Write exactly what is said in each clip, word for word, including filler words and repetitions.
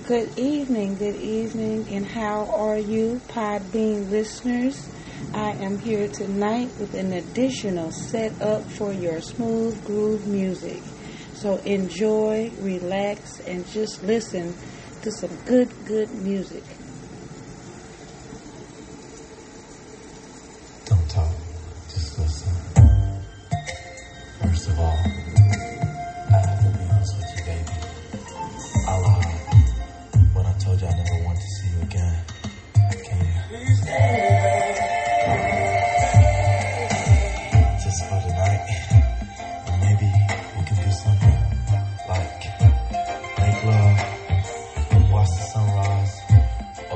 Good evening, good evening, and how are you, Podbean listeners? I am here tonight with an additional setup for your smooth groove music. So enjoy, relax, and just listen to some good, good music. Don't talk, just listen. First of all, I have to be honest with you, baby. I lied when I told you I never want to see you again. Can you? Please just for tonight, and maybe we can do something like make love, watch the sunrise,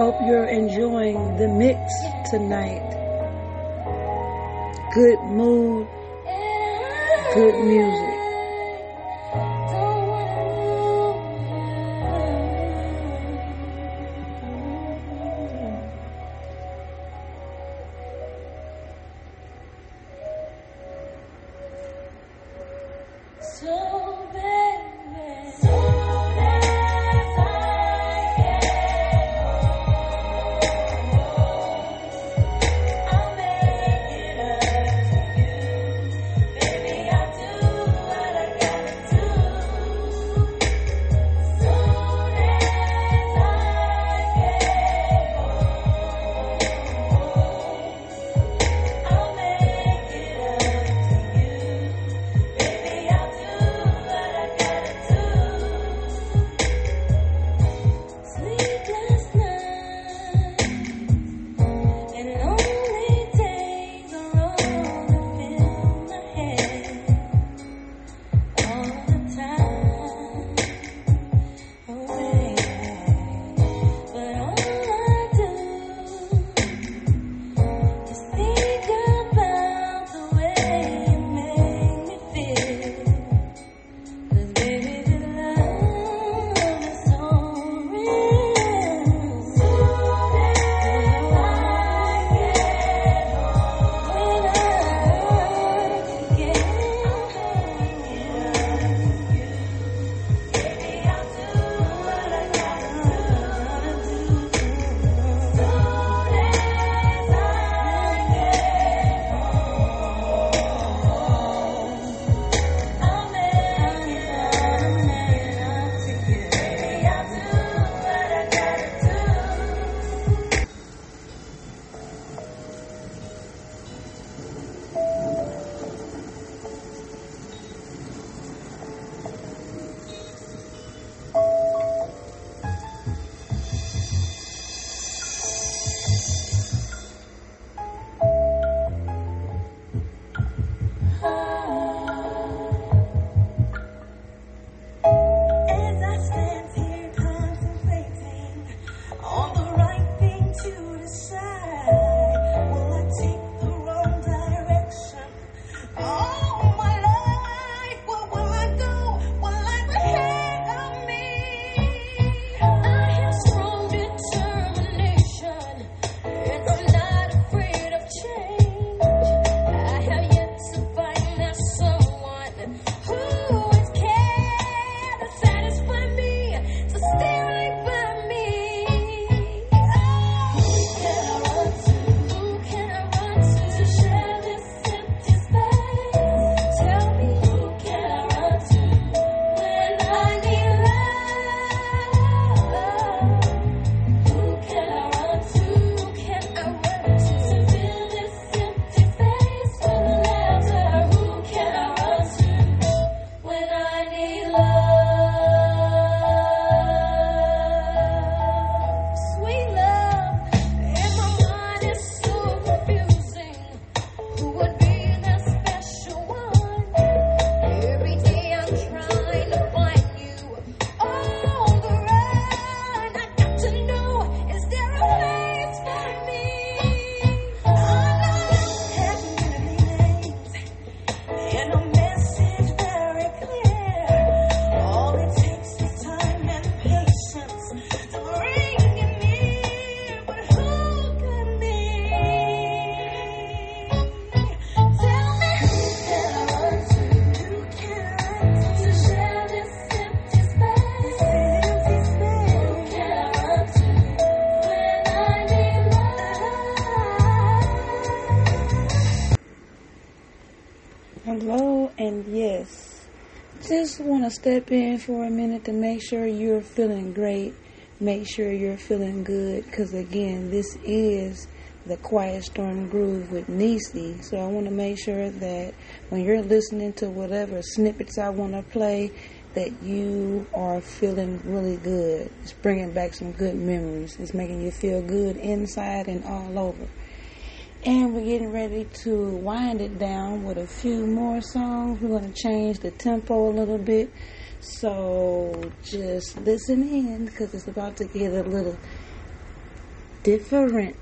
Hope you're enjoying the mix tonight. Good mood, good music. Hello, and yes, just want to step in for a minute to make sure you're feeling great, make sure you're feeling good, because again, this is the Quiet Storm Groove with Nisi. So I want to make sure that when you're listening to whatever snippets I want to play, that you are feeling really good. It's bringing back some good memories. It's making you feel good inside and all over. And we're getting ready to wind it down with a few more songs. We're going to change the tempo a little bit. So just listen in, because it's about to get a little Different.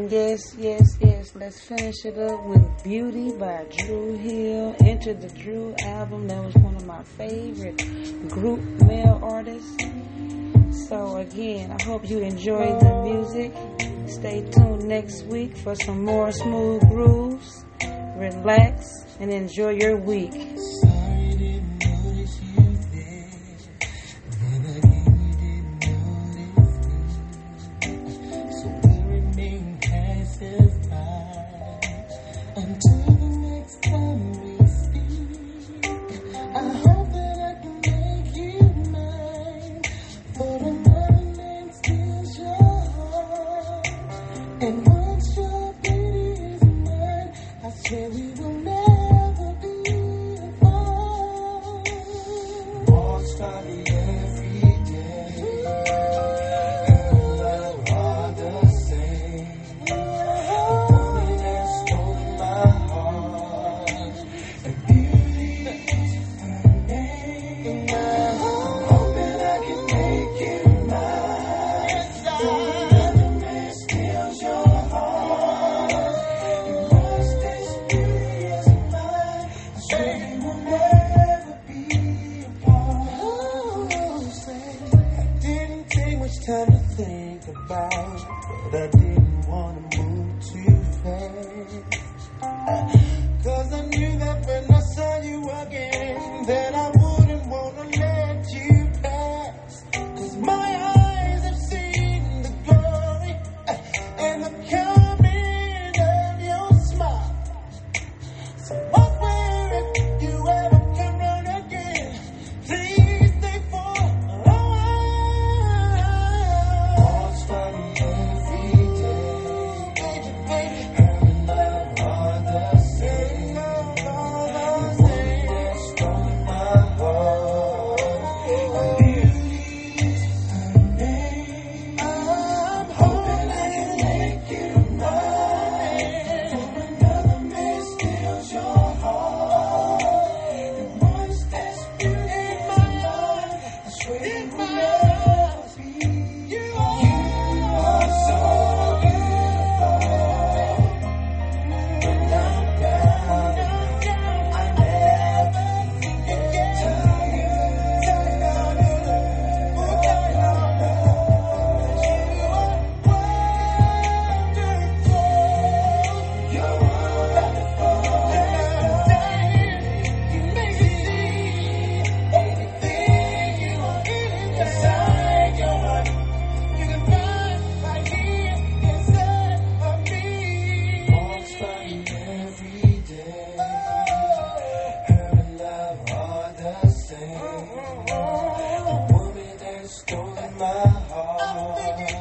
And yes, yes, yes, let's finish it up with Beauty by Drew Hill. Enter the Drew album. That was one of my favorite group male artists. So again, I hope you enjoyed the music. Stay tuned next week for some more smooth grooves. Relax and enjoy your week. Time to think about, but I didn't want to move too fast. Cause I knew that when I saw you again, that I wouldn't want to let you pass. Cause my eyes have seen the glory and the coming of your smile. So I swear if you ever come round again, please stay for a while. A woman that stole my heart.